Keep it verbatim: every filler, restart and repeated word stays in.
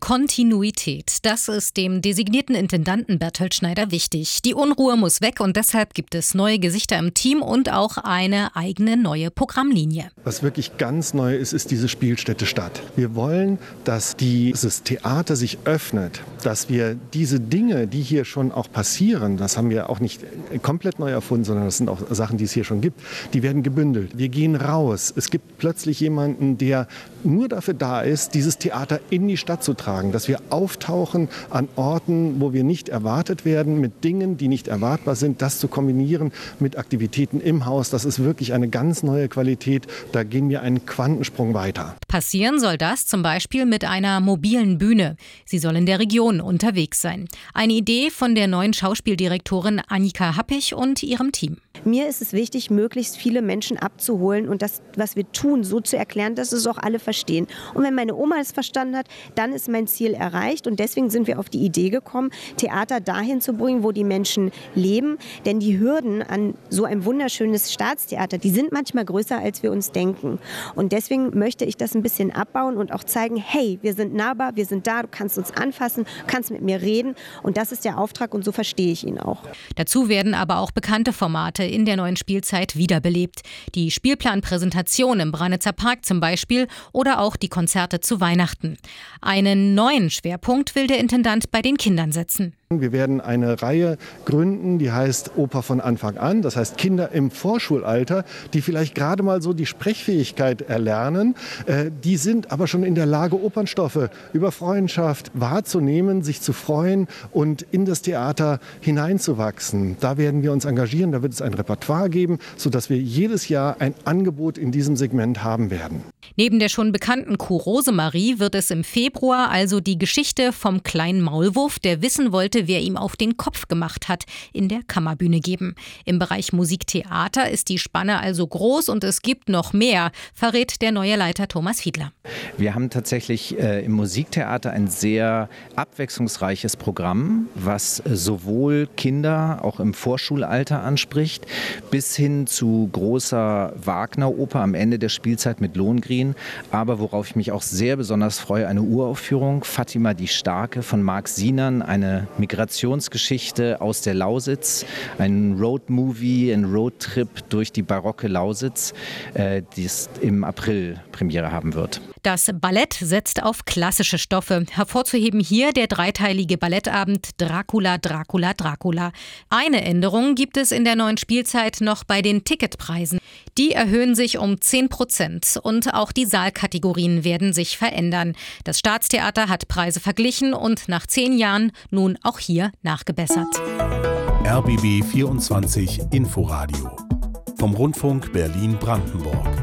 Kontinuität, das ist dem designierten Intendanten Bertolt Schneider wichtig. Die Unruhe muss weg und deshalb gibt es neue Gesichter im Team und auch eine eigene neue Programmlinie. Was wirklich ganz neu ist, ist diese Spielstätte Stadt. Wir wollen, dass dieses Theater sich öffnet, dass wir diese Dinge, die hier schon auch passieren, das haben wir auch nicht komplett neu erfunden, sondern das sind auch Sachen, die es hier schon gibt, die werden gebündelt. Wir gehen raus. Es gibt plötzlich jemanden, der nur dafür da ist, dieses Theater in die Stadt zu tragen, dass wir auftauchen an Orten, wo wir nicht erwartet werden, mit Dingen, die nicht erwartbar sind, das zu kombinieren mit Aktivitäten im Haus. Das ist wirklich eine ganz neue Qualität. Da gehen wir einen Quantensprung weiter. Passieren soll das zum Beispiel mit einer mobilen Bühne. Sie soll in der Region unterwegs sein. Eine Idee von der neuen Schauspieldirektorin Annika Happig und ihrem Team. Mir ist es wichtig, möglichst viele Menschen abzuholen und das, was wir tun, so zu erklären, dass es auch alle verstehen. Und wenn meine Oma es verstanden hat, dann ist mein Ziel erreicht. Und deswegen sind wir auf die Idee gekommen, Theater dahin zu bringen, wo die Menschen leben. Denn die Hürden an so ein wunderschönes Staatstheater, die sind manchmal größer, als wir uns denken. Und deswegen möchte ich das ein bisschen abbauen und auch zeigen, hey, wir sind nahbar, wir sind da, du kannst uns anfassen, du kannst mit mir reden. Und das ist der Auftrag und so verstehe ich ihn auch. Dazu werden aber auch bekannte Formate in der neuen Spielzeit wiederbelebt. Die Spielplanpräsentation im Branitzer Park zum Beispiel oder auch die Konzerte zu Weihnachten. Einen neuen Schwerpunkt will der Intendant bei den Kindern setzen. Wir werden eine Reihe gründen, die heißt Oper von Anfang an. Das heißt Kinder im Vorschulalter, die vielleicht gerade mal so die Sprechfähigkeit erlernen. Äh, die sind aber schon in der Lage, Opernstoffe über Freundschaft wahrzunehmen, sich zu freuen und in das Theater hineinzuwachsen. Da werden wir uns engagieren, da wird es ein Repertoire geben, sodass wir jedes Jahr ein Angebot in diesem Segment haben werden. Neben der schon bekannten Kuh Rosemarie wird es im Februar also die Geschichte vom kleinen Maulwurf, der wissen wollte, wer ihm auf den Kopf gemacht hat, in der Kammerbühne geben. Im Bereich Musiktheater ist die Spanne also groß und es gibt noch mehr, verrät der neue Leiter Thomas Fiedler. Wir haben tatsächlich äh, im Musiktheater ein sehr abwechslungsreiches Programm, was äh, sowohl Kinder auch im Vorschulalter anspricht, bis hin zu großer Wagner-Oper am Ende der Spielzeit mit Lohengrin. Aber worauf ich mich auch sehr besonders freue, eine Uraufführung, Fatima die Starke von Marc Sinan, eine Migrationsgeschichte aus der Lausitz, ein Roadmovie, ein Roadtrip durch die barocke Lausitz, äh, die es im April Premiere haben wird. Das Ballett setzt auf klassische Stoffe. Hervorzuheben hier der dreiteilige Ballettabend Dracula, Dracula, Dracula. Eine Änderung gibt es in der neuen Spielzeit noch bei den Ticketpreisen. Die erhöhen sich um zehn Prozent und auch die Saalkategorien werden sich verändern. Das Staatstheater hat Preise verglichen und nach zehn Jahren nun auch hier nachgebessert. R B B vierundzwanzig Inforadio vom Rundfunk Berlin-Brandenburg.